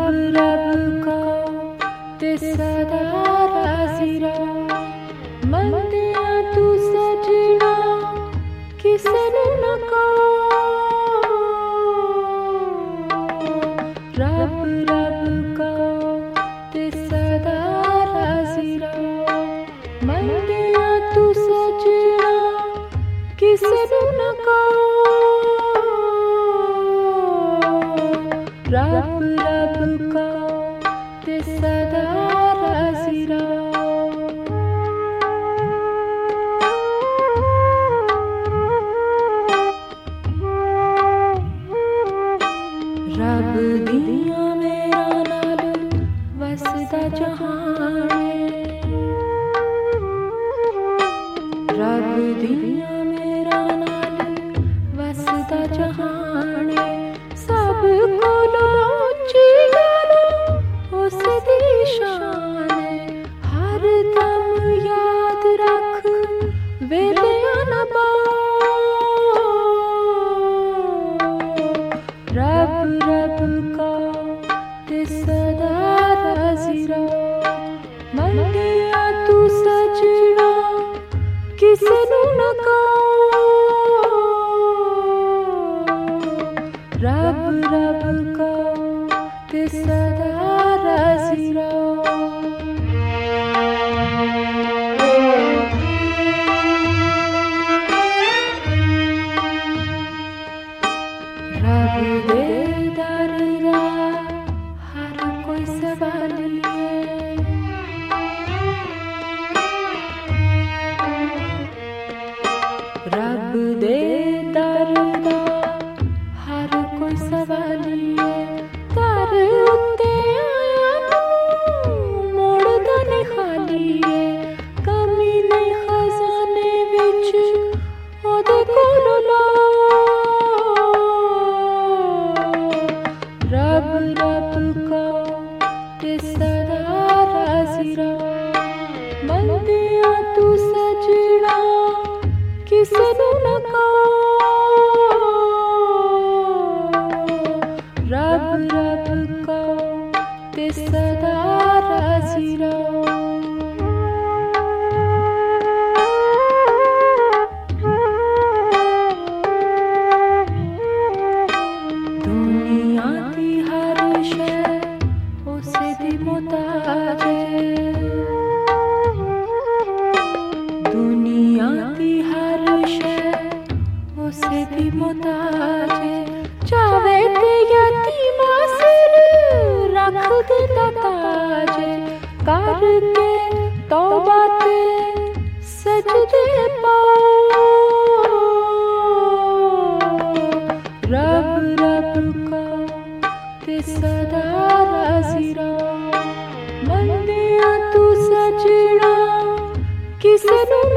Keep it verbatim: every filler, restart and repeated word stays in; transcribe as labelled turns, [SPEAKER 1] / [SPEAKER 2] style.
[SPEAKER 1] रब रब का ते सदा राजी रहा, मंदिया तू सजना किसे न कहो। रब रब का ते सदा राजी रहा, मंदिया तू सजना किसे न कहो। रब रब का ते सदा राजी रहा। रब दिया मेरा नाल वसदा जहाने, रब दिया मेरा नाल वसदा जहाने, सब कोलों उच्ची गलो उस दी शान है। हर दम याद रख वेलिया ना पाओ। रब रब का ते सदा राजी रहा, मंदिया तू सजना किसे न कहो। रब रब का ते सदा राजी रहा। रब दे दर दा हर कोई सवालिए, रब दे दर दा हर कोई सवालिए। दर उत्ते आया मोड़दा नहीं खालीए, कमी नहीं खजाने विच ओदे कोलों लो। रब रब का ते सदा राजी रहा, मंदिया तू सजना किसे न कहो। रब रब का ते सदा राजी रहा। दुनिया की हर शय उसे दी मोहताज है, दुनिया की हर शय उसे दी मोहताज है। चावे ते यतीमा सिर रख देता ताज, करके तौबा ते सजदे पाओ। रब रब का ते सदा राजी रहा, मंदिया तू सजना किसे न